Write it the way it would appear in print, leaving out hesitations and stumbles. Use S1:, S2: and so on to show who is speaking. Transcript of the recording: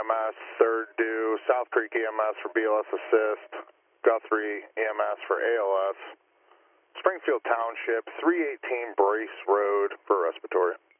S1: EMS, third due, South Creek EMS for BLS Assist, Guthrie EMS for ALS, Springfield Township, 318 Brace Road for respiratory.